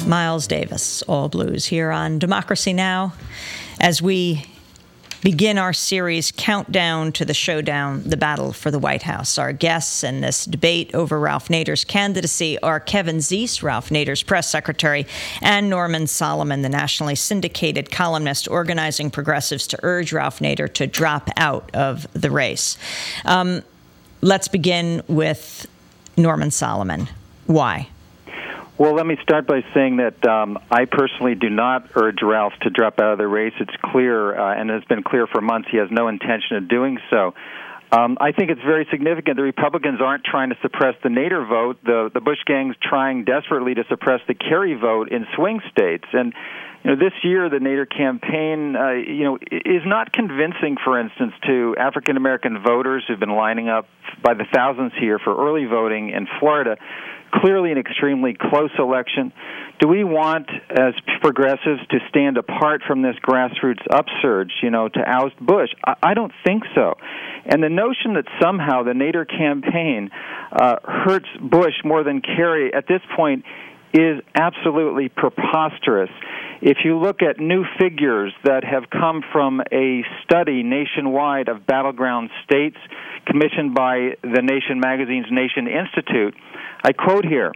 Miles Davis, All Blues, here on Democracy Now! As we begin our series Countdown to the Showdown, the battle for the White House. Our guests in this debate over Ralph Nader's candidacy are Kevin Zeese, Ralph Nader's press secretary, and Norman Solomon, the nationally syndicated columnist organizing progressives to urge Ralph Nader to drop out of the race. Um, let's begin with Norman Solomon. Why? Well, let me start by saying that um, I personally do not urge Ralph to drop out of the race. It's clear, uh, and it's been clear for months, he has no intention of doing so. Um, I think it's very significant. The Republicans aren't trying to suppress the Nader vote. The, the Bush gang's trying desperately to suppress the Kerry vote in swing states. And you know, this year, the Nader campaign, uh, you know, is not convincing, for instance, to African-American voters who've been lining up by the thousands here for early voting in Florida. Clearly an extremely close election. Do we want, as progressives, to stand apart from this grassroots upsurge, you know, to oust Bush? I, I don't think so. And the notion that somehow the Nader campaign uh, hurts Bush more than Kerry at this point is absolutely preposterous. If you look at new figures that have come from a study nationwide of battleground states commissioned by the Nation magazine's Nation Institute, I quote here,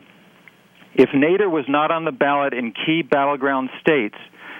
if Nader was not on the ballot in key battleground states,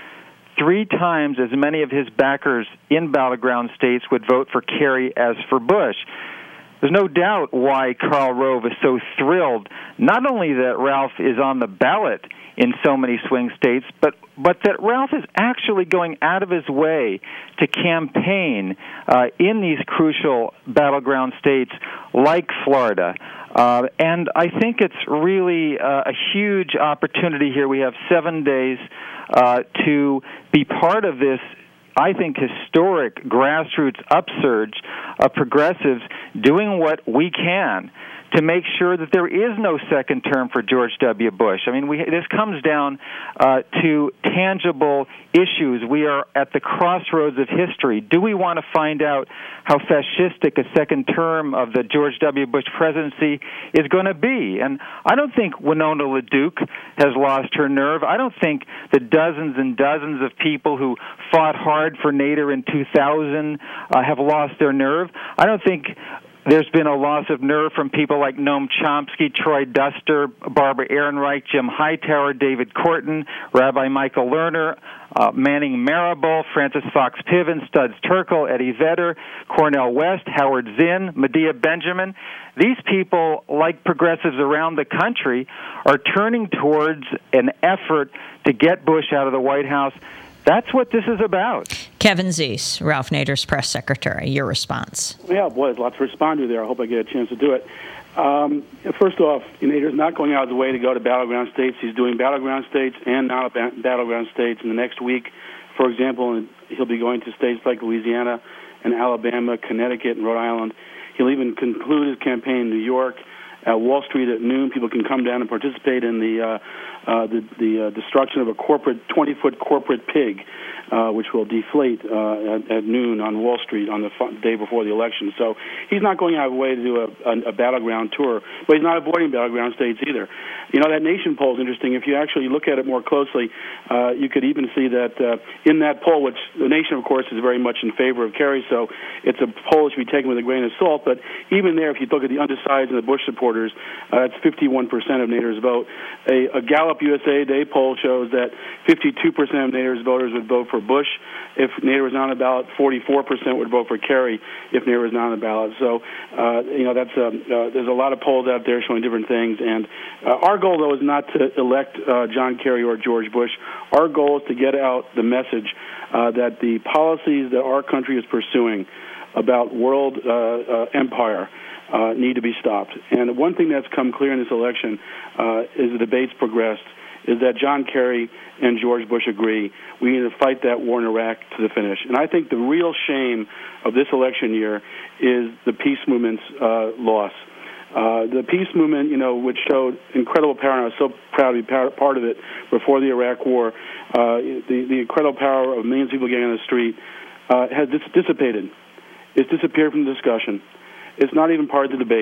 three times as many of his backers in battleground states would vote for Kerry as for Bush. There's no doubt why Karl Rove is so thrilled, not only that Ralph is on the ballot in so many swing states, but but that Ralph is actually going out of his way to campaign uh, in these crucial battleground states like Florida. Uh, and I think it's really uh, a huge opportunity here. We have seven days uh, to be part of this, I think, historic grassroots upsurge of progressives doing what we can to make sure that there is no second term for George W. Bush. I mean, we, this comes down uh, to tangible issues. We are at the crossroads of history. Do we want to find out how fascistic a second term of the George W. Bush presidency is going to be? And I don't think Winona LaDuke has lost her nerve. I don't think the dozens and dozens of people who fought hard for Nader in two thousand uh, have lost their nerve. I don't think there's been a loss of nerve from people like Noam Chomsky, Troy Duster, Barbara Ehrenreich, Jim Hightower, David Korten, Rabbi Michael Lerner, uh, Manning Marable, Francis Fox Piven, Studs Terkel, Eddie Vedder, Cornel West, Howard Zinn, Medea Benjamin. These people, like progressives around the country, are turning towards an effort to get Bush out of the White House. That's what this is about. Kevin Zeese, Ralph Nader's press secretary, your response. Yeah, boy, there's lots to respond to there. I hope I get a chance to do it. Um, first off, Nader's not going out of the way to go to battleground states. He's doing battleground states and non-battleground states. In the next week, for example, he'll be going to states like Louisiana and Alabama, Connecticut, and Rhode Island. He'll even conclude his campaign in New York. At Wall Street at noon, people can come down and participate in the uh, uh, the, the uh, destruction of a corporate twenty-foot corporate pig, uh, which will deflate uh, at, at noon on Wall Street on the f- day before the election. So he's not going out of the way to do a, a, a battleground tour, but he's not avoiding battleground states either. You know, that Nation poll is interesting. If you actually look at it more closely, uh, you could even see that uh, in that poll, which the Nation, of course, is very much in favor of Kerry, so it's a poll that should be taken with a grain of salt. But even there, if you look at the undecideds and the Bush supporters, Uh, that's fifty-one percent of Nader's vote. A, a Gallup U S A Today poll shows that fifty-two percent of Nader's voters would vote for Bush. If Nader was not on the ballot, forty-four percent would vote for Kerry if Nader was not on the ballot. So, uh, you know, that's um, uh, there's a lot of polls out there showing different things. And uh, our goal, though, is not to elect uh, John Kerry or George Bush. Our goal is to get out the message uh, that the policies that our country is pursuing about world uh, uh, empire Uh, need to be stopped. And one thing that's come clear in this election, uh, as the debates progressed, is that John Kerry and George Bush agree we need to fight that war in Iraq to the finish. And I think the real shame of this election year is the peace movement's uh, loss. Uh, the peace movement, you know, which showed incredible power, and I was so proud to be part of it before the Iraq War, uh, the, the incredible power of millions of people getting on the street uh, has dis- dissipated. It's disappeared from the discussion. It's not even part of the debate.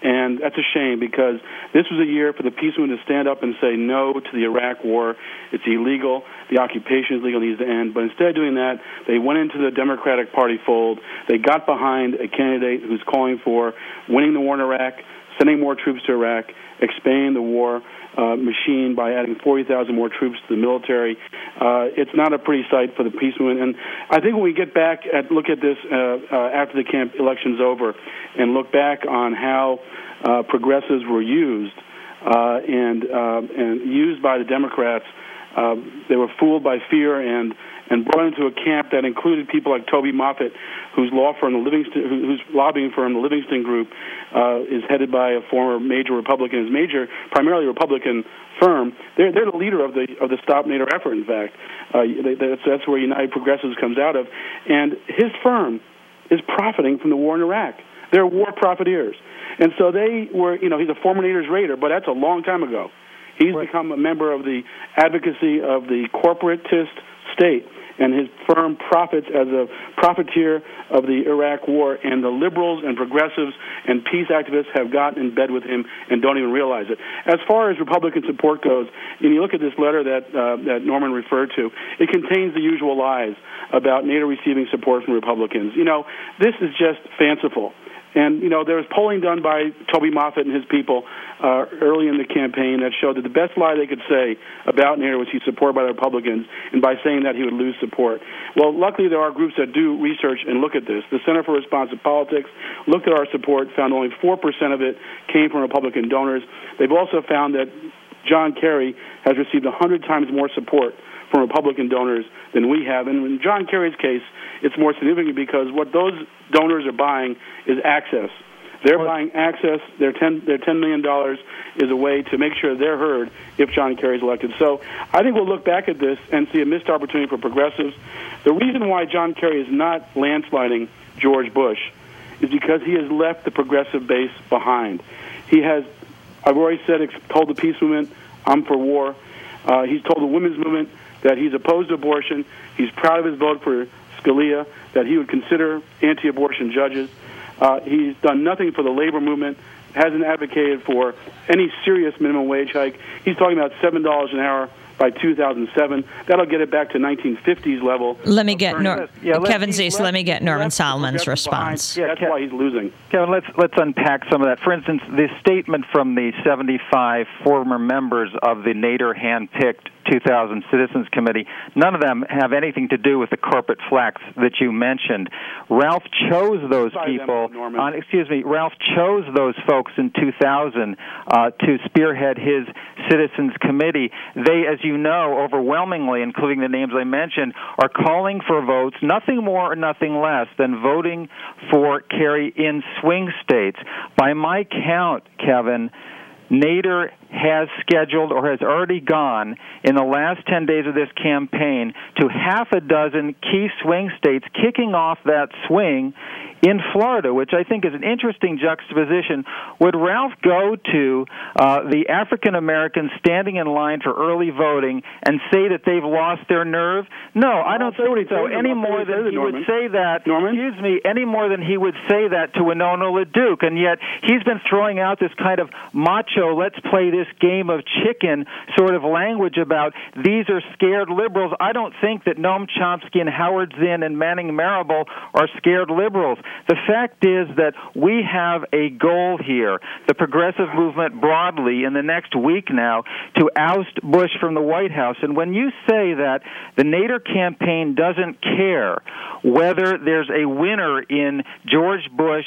And that's a shame because this was a year for the peace movement to stand up and say no to the Iraq war. It's illegal. The occupation is legal, needs to end. But instead of doing that, they went into the Democratic Party fold. They got behind a candidate who's calling for winning the war in Iraq, sending more troops to Iraq, expanding the war uh, machine by adding forty thousand more troops to the military. Uh, it's not a pretty sight for the peace movement. And I think when we get back at look at this uh, uh, after the camp election's over and look back on how uh, progressives were used uh, and uh, and used by the Democrats, uh, they were fooled by fear and and brought into a camp that included people like Toby Moffett, whose law firm, the Livingston, whose lobbying firm, the Livingston Group, uh, is headed by a former major Republican, his major, primarily Republican firm. They're they're the leader of the of the Stop NATO effort. In fact, uh, they, that's that's where United Progressives comes out of, and his firm is profiting from the war in Iraq. They're war profiteers, and so they were. You know, he's a former NATO's raider, but that's a long time ago. He's right. become a member of the advocacy of the corporatist state, and his firm profits as a profiteer of the Iraq war, and the liberals and progressives and peace activists have gotten in bed with him and don't even realize it. As far as Republican support goes, and you look at this letter that uh, that Norman referred to, it contains the usual lies about NATO receiving support from Republicans. You know, this is just fanciful. And, you know, there was polling done by Toby Moffett and his people uh, early in the campaign that showed that the best lie they could say about NATO was he's supported by the Republicans, and by saying that he would lose support. Well, luckily there are groups that do research and look at this. The Center for Responsive Politics looked at our support, found only four percent of it came from Republican donors. They've also found that John Kerry has received one hundred times more support from Republican donors than we have. And in John Kerry's case, it's more significant because what those donors are buying is access. They're well, buying access. Their ten, their ten million dollars is a way to make sure they're heard if John Kerry's elected. So I think we'll look back at this and see a missed opportunity for progressives. The reason why John Kerry is not landsliding George Bush is because he has left the progressive base behind. He has, I've already said, told the peace movement, I'm for war. Uh, he's told the women's movement that he's opposed to abortion. He's proud of his vote for Scalia, that he would consider anti-abortion judges. Uh, he's done nothing for the labor movement, hasn't advocated for any serious minimum wage hike. He's talking about seven dollars an hour by two thousand seven. That'll get it back to nineteen fifties level. Let me get Nor- yeah, Kevin Zeese. Let me get Norman Solomon's response. Yeah, that's Kev- why he's losing. Kevin, let's let's unpack some of that. For instance, the statement from the seventy-five former members of the Nader hand-picked two thousand Citizens Committee, none of them have anything to do with the corporate flex that you mentioned. Ralph chose those Sorry, people. Them, on, excuse me, Ralph chose those folks in two thousand uh, to spearhead his Citizens Committee. They, as you know, overwhelmingly, including the names I mentioned, are calling for votes, nothing more or nothing less than voting for Kerry in swing states. By my count, Kevin, Nader has scheduled or has already gone in the last ten days of this campaign to half a dozen key swing states, kicking off that swing in Florida, which I think is an interesting juxtaposition. Would Ralph go to uh, the African Americans standing in line for early voting and say that they've lost their nerve? No, I don't think so. Any more than he would say that, excuse me, any more than he would say that to Winona LaDuke. And yet he's been throwing out this kind of macho, let's play this game of chicken sort of language about these are scared liberals. I don't think that Noam Chomsky and Howard Zinn and Manning Marable are scared liberals. The fact is that we have a goal here, the progressive movement broadly, in the next week now, to oust Bush from the White House. And when you say that the Nader campaign doesn't care whether there's a winner in George Bush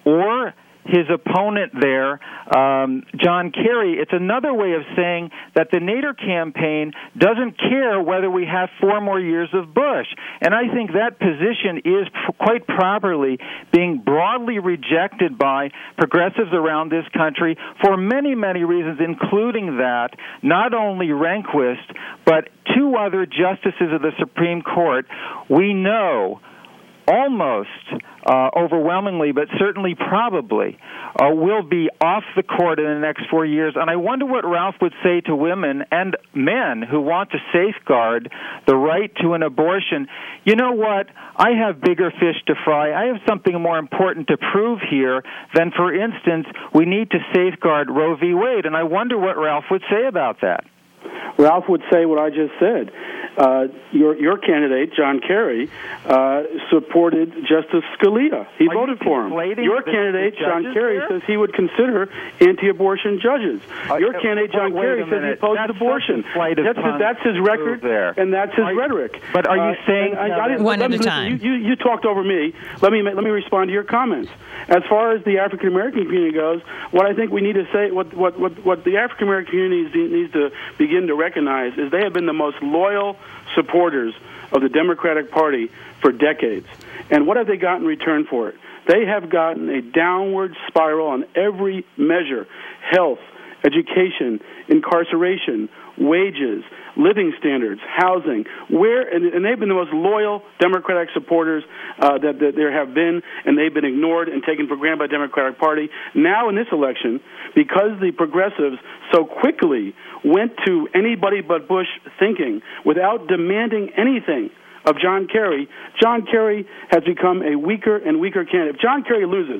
or his opponent there, um, John Kerry, it's another way of saying that the Nader campaign doesn't care whether we have four more years of Bush. And I think that position is p- quite properly being broadly rejected by progressives around this country for many, many reasons, including that not only Rehnquist, but two other justices of the Supreme Court we know almost uh, overwhelmingly, but certainly probably, uh, will be off the court in the next four years. And I wonder what Ralph would say to women and men who want to safeguard the right to an abortion. You know what? I have bigger fish to fry. I have something more important to prove here than, for instance, we need to safeguard Roe v. Wade. And I wonder what Ralph would say about that. Ralph would say what I just said. Uh, your your candidate, John Kerry, uh, supported Justice Scalia. He Are voted you for him. the, Your candidate, the John Kerry, there? says he would consider anti-abortion judges. Uh, your candidate, John wait Kerry, a says he minute. opposes That's abortion. That's, his, that's his record, there. and that's his are, rhetoric. But are you uh, saying... I, I didn't, One let at me, a listen, time. You, you, you talked over me. Let me let me respond to your comments. As far as the African American community goes, what I think we need to say, what what what, what the African American community needs to begin to recognize is they have been the most loyal supporters of the Democratic Party for decades. And what have they gotten in return for it? They have gotten a downward spiral on every measure: health, education, incarceration, wages, living standards, housing. Where and, and they've been the most loyal Democratic supporters uh, that, that there have been, and they've been ignored and taken for granted by the Democratic Party. Now in this election, because the progressives so quickly went to anybody but Bush thinking without demanding anything of John Kerry, John Kerry has become a weaker and weaker candidate. If John Kerry loses,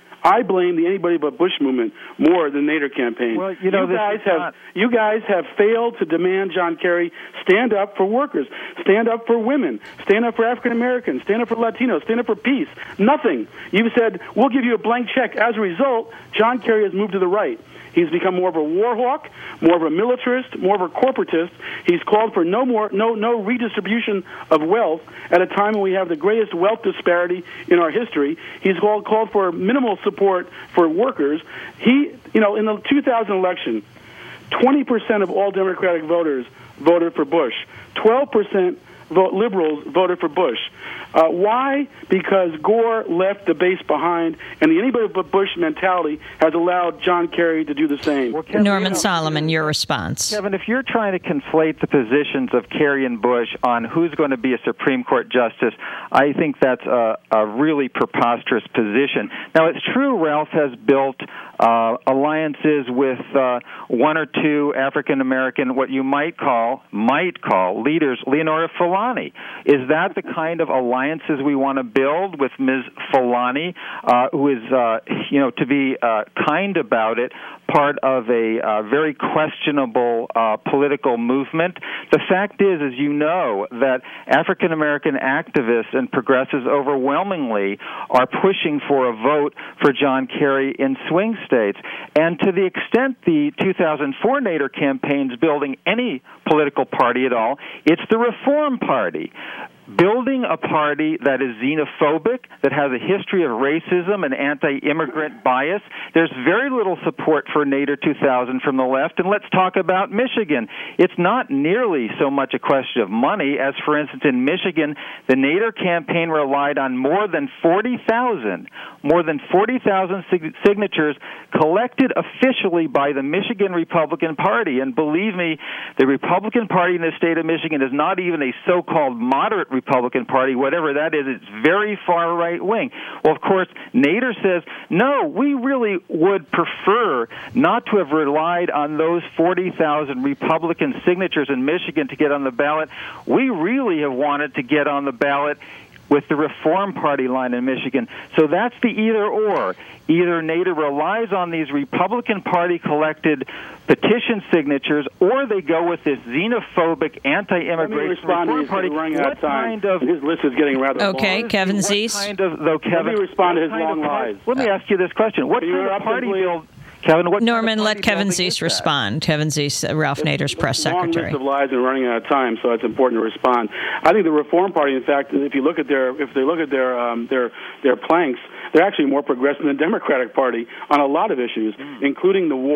I blame the Anybody But Bush movement more than the Nader campaign. Well, you know, you this guys is have not... you guys have failed to demand John Kerry stand up for workers, stand up for women, stand up for African Americans, stand up for Latinos, stand up for peace. Nothing. You've said we'll give you a blank check. As a result, John Kerry has moved to the right. He's become more of a war hawk, more of a militarist, more of a corporatist. He's called for no more, no, no redistribution of wealth at a time when we have the greatest wealth disparity in our history. He's called called for minimal support for workers. He, you know, in the two thousand election, twenty percent of all Democratic voters voted for Bush. twelve percent vote liberals voted for Bush. Uh, why? Because Gore left the base behind, and the Anybody But Bush mentality has allowed John Kerry to do the same. Well, Kevin, Norman you know, Solomon, your response. Kevin, if you're trying to conflate the positions of Kerry and Bush on who's going to be a Supreme Court justice, I think that's a, a really preposterous position. Now, it's true Ralph has built uh, alliances with uh, one or two African-American, what you might call, might call, leaders. Leonora Fulani. Is that the kind of alliances we want to build with Miz Fulani, uh, who is, uh, you know, to be uh, kind about it, part of a uh, very questionable uh, political movement? The fact is, as you know, that African-American activists and progressives overwhelmingly are pushing for a vote for John Kerry in swing states. And to the extent the two thousand four Nader campaign's building any political party at all, it's the Reform Party. Building a party that is xenophobic, that has a history of racism and anti-immigrant bias. There's very little support for Nader two thousand from the left. And let's talk about Michigan. It's not nearly so much a question of money as, for instance, in Michigan, the Nader campaign relied on more than forty thousand, more than forty thousand sig- signatures collected officially by the Michigan Republican Party. And believe me, the Republican Party in the state of Michigan is not even a so-called moderate Republican Party, whatever that is. It's very far right wing. Well, of course, Nader says, no, we really would prefer not to have relied on those forty thousand Republican signatures in Michigan to get on the ballot. We really have wanted to get on the ballot with the Reform Party line in Michigan. So that's the either-or. Either Nader relies on these Republican Party-collected petition signatures, or they go with this xenophobic anti-immigration Reform Party. What kind of... His list is getting rather Okay, long. Kevin What Zeese. kind of, though, Kevin, Let me respond to his what kind long of- lies. Let me ask you this question. What Can you kind of interrupt party him, please? build... Kevin, what Norman, kind of let party Kevin building Zeese is that? respond. Kevin Zeese, uh, Ralph Nader's press Long secretary. list of lies and running out of time, so it's important to respond. I think the Reform Party, in fact, if you look at their, if they look at their um, their their planks, they're actually more progressive than the Democratic Party on a lot of issues, mm. including the war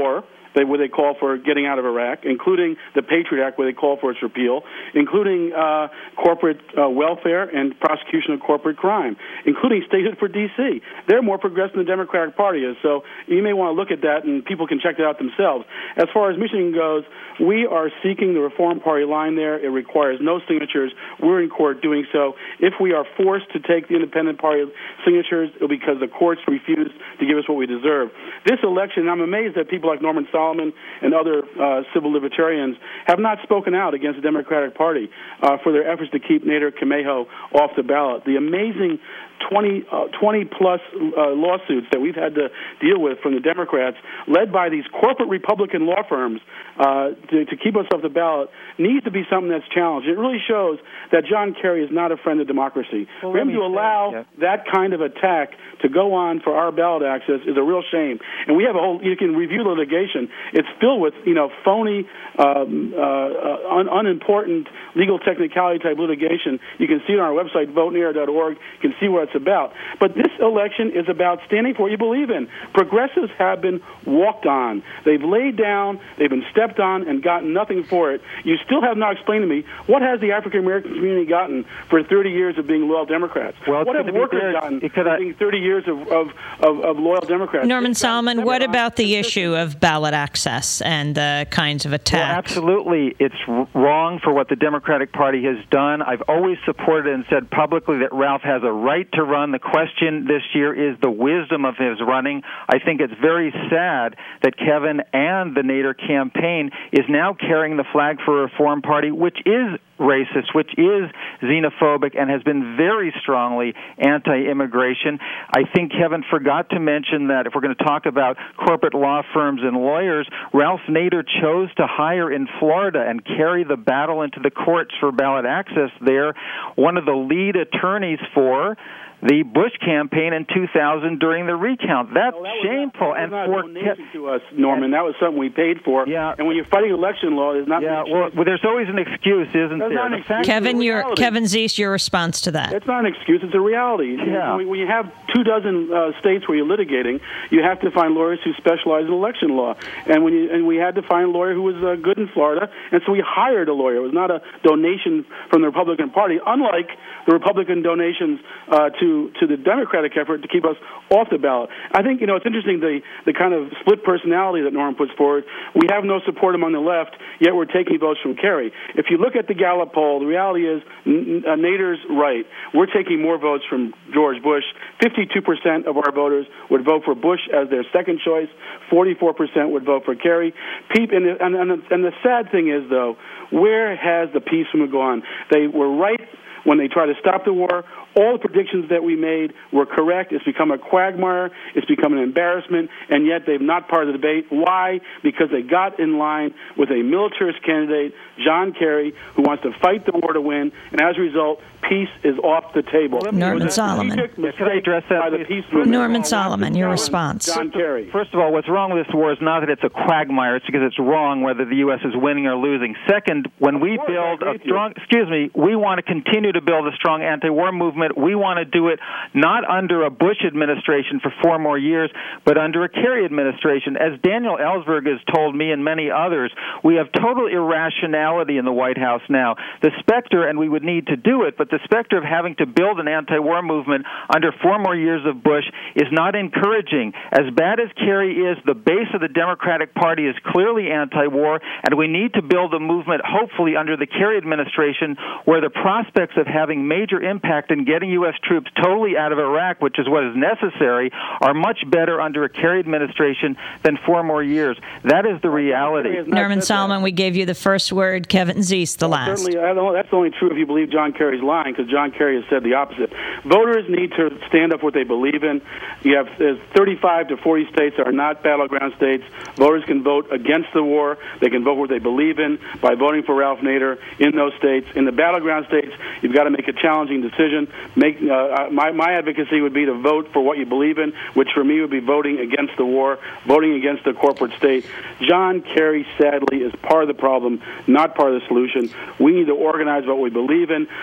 they, where they call for getting out of Iraq, including the Patriot Act, where they call for its repeal, including uh, corporate uh, welfare and prosecution of corporate crime, including statehood for D C. They're more progressive than the Democratic Party is, so you may want to look at that, and people can check it out themselves. As far as Michigan goes, we are seeking the Reform Party line there. It requires no signatures. We're in court doing so. If we are forced to take the Independent Party signatures, it'll be because the courts refuse to give us what we deserve. This election, I'm amazed that people like Norman Solomon and other uh, civil libertarians have not spoken out against the Democratic Party uh, for their efforts to keep Nader Kamejo off the ballot. The amazing twenty, uh, twenty plus uh, lawsuits that we've had to deal with from the Democrats, led by these corporate Republican law firms, uh, to, to keep us off the ballot, needs to be something that's challenged. It really shows that John Kerry is not a friend of democracy. Well, for him to allow yeah. that kind of attack to go on for our ballot access is a real shame. And we have a whole, you can review the litigation. It's filled with, you know, phony, um, uh, uh, un- unimportant legal technicality type litigation. You can see it on our website, vote nader dot org. You can see what it's about. But this election is about standing for what you believe in. Progressives have been walked on. They've laid down, they've been stepped on, and gotten nothing for it. You still have not explained to me, what has the African American community gotten for thirty years of being loyal Democrats? Well, what have workers there, gotten could for I, being thirty years of, of, of, of loyal Democrats? Norman It's Solomon, what about the consistent. issue of ballot access and the kinds of attacks? Well, absolutely. It's r- wrong for what the Democratic Party has done. I've always supported and said publicly that Ralph has a right to run. The question this year is the wisdom of his running. I think it's very sad that Kevin and the Nader campaign is now carrying the flag for a Reform Party, which is racist, which is xenophobic, and has been very strongly anti-immigration. I think Kevin forgot to mention that if we're going to talk about corporate law firms and lawyers, Ralph Nader chose to hire in Florida and carry the battle into the courts for ballot access there, one of the lead attorneys for the Bush campaign in two thousand during the recount. That's well, that shameful. Not, that and was for not a donation to us, Norman. That was something we paid for. Yeah. And when you're fighting election law, there's not. Yeah. Well, well, there's always an excuse, isn't That's there? not an The excuse. fact- Kevin, your reality. Kevin Zeese, your response to that? It's not an excuse. It's a reality. Yeah. When you have two dozen uh, states where you're litigating, you have to find lawyers who specialize in election law. And when you and we had to find a lawyer who was uh, good in Florida, and so we hired a lawyer. It was not a donation from the Republican Party, unlike the Republican donations uh, to to the Democratic effort to keep us off the ballot. I think, you know, it's interesting the the kind of split personality that Norman puts forward. We have no support among the left, yet we're taking votes from Kerry. If you look at the Gallup poll, the reality is N- uh, Nader's right. We're taking more votes from George Bush. fifty-two percent of our voters would vote for Bush as their second choice. forty-four percent would vote for Kerry. Peep, and, and, and, and the sad thing is, though, where has the peace movement gone? They were right when they tried to stop the war. All the predictions that we made were correct. It's become a quagmire. It's become an embarrassment, and yet they've not part of the debate. Why? Because they got in line with a militarist candidate, John Kerry, who wants to fight the war to win, and as a result, peace is off the table. Norman Solomon. Can I address that, by the please? peace movement. Norman Solomon, your response. John Kerry. First of all, what's wrong with this war is not that it's a quagmire. It's because it's wrong whether the U S is winning or losing. Second, when we course, I build agree a with you. strong, excuse me, we want to continue to build a strong anti-war movement. We want to do it not under a Bush administration for four more years, but under a Kerry administration. As Daniel Ellsberg has told me and many others, we have total irrationality in the White House now. The specter, and we would need to do it, but the specter of having to build an anti-war movement under four more years of Bush is not encouraging. As bad as Kerry is, the base of the Democratic Party is clearly anti-war, and we need to build a movement, hopefully under the Kerry administration, where the prospects of having major impact in getting U S troops totally out of Iraq, which is what is necessary, are much better under a Kerry administration than four more years. That is the reality. Norman Solomon, we gave you the first word. Kevin Zeese, the Well, last. Certainly, I don't, that's only true if you believe John Kerry's lying, because John Kerry has said the opposite. Voters need to stand up for what they believe in. You have there's thirty-five to forty states that are not battleground states. Voters can vote against the war. They can vote what they believe in by voting for Ralph Nader in those states. In the battleground states, you've got to make a challenging decision. Make uh, my, my advocacy would be to vote for what you believe in, which for me would be voting against the war, voting against the corporate state. John Kerry, sadly, is part of the problem, not part of the solution. We need to organize what we believe in, not organize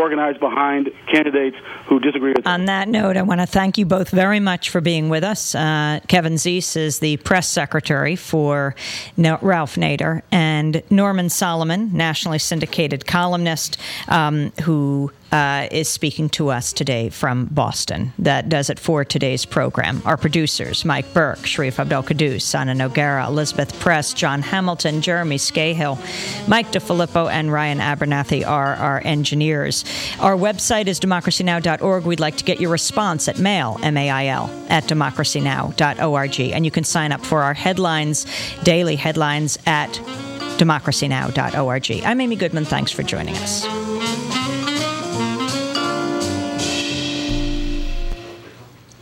organize behind candidates who disagree with them. On that note, I want to thank you both very much for being with us. Uh, Kevin Zeese is the press secretary for no- Ralph Nader, and Norman Solomon, nationally syndicated columnist, um, who Uh, is speaking to us today from Boston. That does it for today's program. Our producers, Mike Burke, Sharif Abdel-Qaddus, Anna Noguera, Elizabeth Press, John Hamilton, Jeremy Scahill, Mike DeFilippo, and Ryan Abernathy are our engineers. Our website is democracy now dot org. We'd like to get your response at mail, M A I L, at democracy now dot org. And you can sign up for our headlines, daily headlines, at democracy now dot org. I'm Amy Goodman. Thanks for joining us.